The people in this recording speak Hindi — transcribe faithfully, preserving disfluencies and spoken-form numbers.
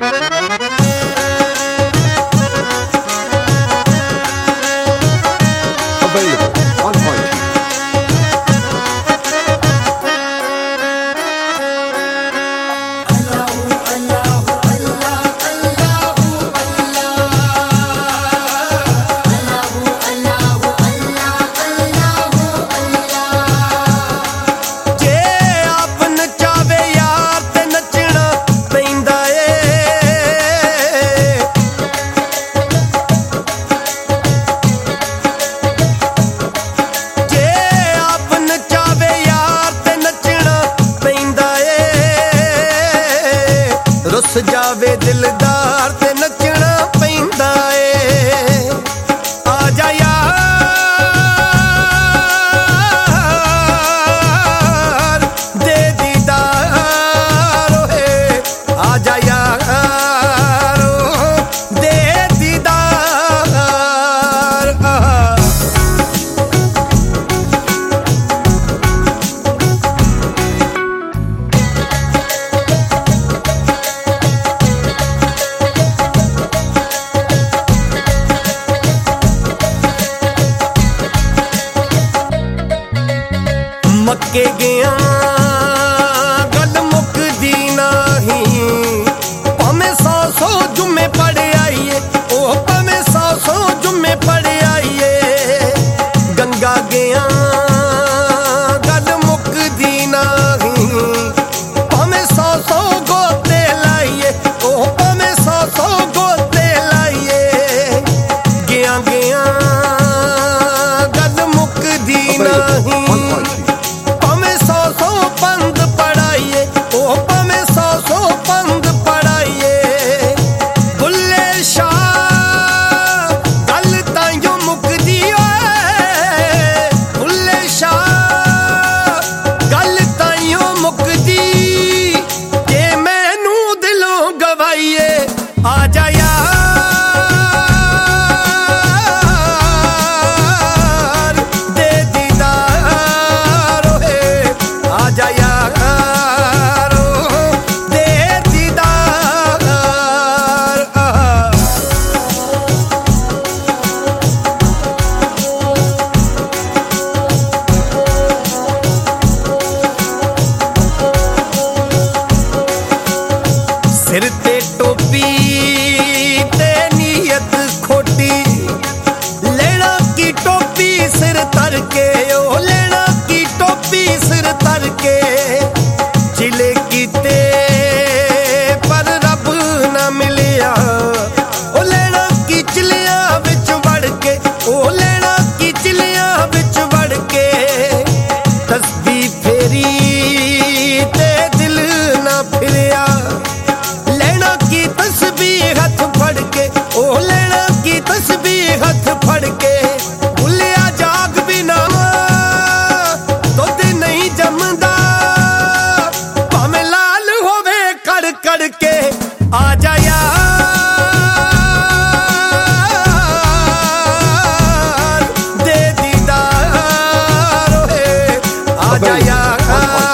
Available on iTunes. रुस जावे दिलदार ते नचना पैंदा ए। आजा यार दे दीदार ओए, आजा यार दे दीदार। मक्के गया गल मुकदी नहीं, भावें सौ सौ जुम्मे पड़े आइए, ओ भावें सौ सौ जुम्मे पड़े आइए। गंगा गया गल मुकदी नहीं, भावें सौ सौ गोते लाइए, ओ भावें सौ सौ गोते लाइए। गया गया गल मुकदी नहीं, आजा यार दे दीदार ओए, आजा यार दे दीदार। सिर ते टोपी ते नीयत खोटी, लेना की टोपी सिर तर के, ओ लेना की टोपी सिर तर के। चिले कीते पर रब ना मिलिया, ओ लेना की चिलिया विच वड़ के, ओ लेना की चिलिया विच वड़ के। तस्बीह फेरी ते दिल ना फिरिया, तस्बीह हथ फड़ के, ओ लेना की तस्बीह हथ फड़ के। भुलिया जाग बिना दुध नहीं जमदा, भावें लाल होवे कड़ कड़ के। आजा यार दे दीदार ओए, आजा यार।